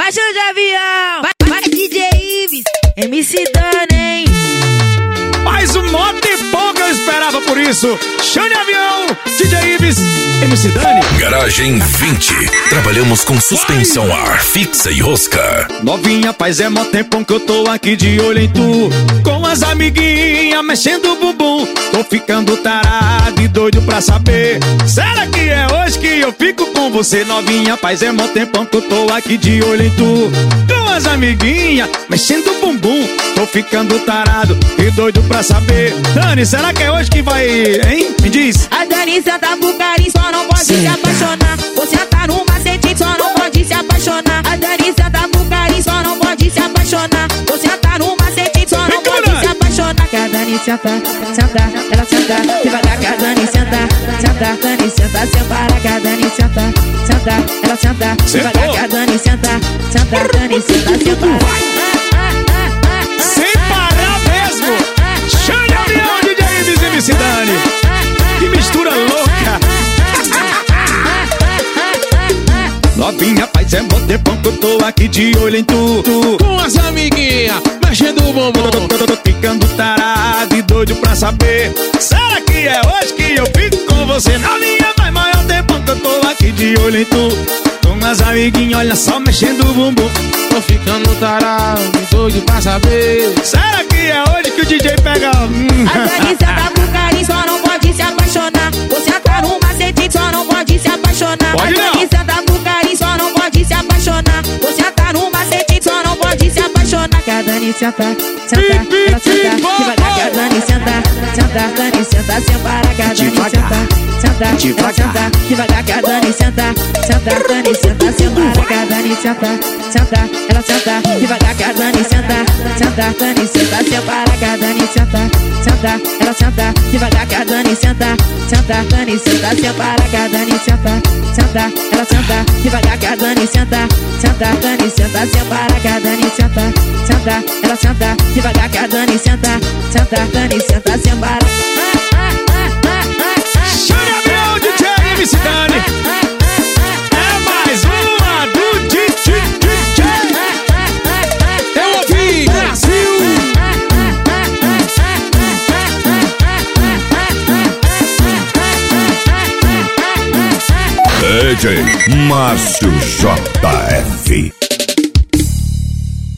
Caixa de avião. Vai DJ Ives, MC Dani. Mais um moto e pouco eu esperava por isso. Xande Avião, DJ Ives, MC Dani. Garagem 20. Trabalhamos com suspensão a ar fixa e rosca. Novinha, faz mó tempão que eu tô aqui de olho em tu. Com as amiguinhas mexendo o bumbum. Tô ficando tarado e doido pra saber. Será que é hoje que eu fico com você? Novinha, faz mó tempão que eu tô aqui de olho em tu. Com as amiguinhas mexendo o bumbum. Tô ficando tarado e doido pra saber. Dani, será que é hoje que vai, hein? Me diz. A Dani senta pro carinho, só não pode se apaixonar. Você tá no macete, só não pode se apaixonar. A Dani senta pro carinho, só não pode se apaixonar. Você tá no macete, só não pode se apaixonar. Que a Dani senta, ela senta. Devagar que a Dani senta, Dani senta, sem parar. Que a Dani senta, ela senta. Devagar que a Dani senta, Dani senta, sem parar. Sem parar mesmo. Xande Avião, DJ Ives, MC Dani. Que mistura louca. Novinha, faz mó tempão que eu tô aqui de olho em tu. Com as amiguinhas mexendo o bumbum. Tô ficando tarado e doido pra saber. Será que é hoje que eu fico com você? Novinha, faz maior tempão que eu tô aqui de olho em tu. Com as amiguinhas, olha só, mexendo o bumbum. Tô ficando tarado e doido pra saber. Será que é hoje que o DJ pega? A Dani senta pro carinho, só não pode se apaixonar. Você tá no macete, só não pode se apaixonar. Pode não. A Dani senta pro carinho, só não pode se apaixonar. Você tá no macete, só não pode se apaixonar. Que a Dani senta, ela senta. Devagar que a Dani senta, Dani senta, sem parar. Que a Dani senta, ela senta. Devagar que a Dani senta, Dani senta, sem parar. Que a Dani senta, ela senta. Devagar que a Dani senta, Dani senta, sem parar. Que a Dani senta, ela senta. Devagar que a Dani senta, Dani senta, sem parar. Que a Dani senta, ela senta. Devagar que a Dani senta, Dani senta, sem parar. Que a Dani senta, ela senta. Devagar que a Dani senta, Dani senta, sem parar. Xande Avião, DJ MC Dani. É mais uma do DJ. Eu ouvi, Brasil. DJ Márcio JF.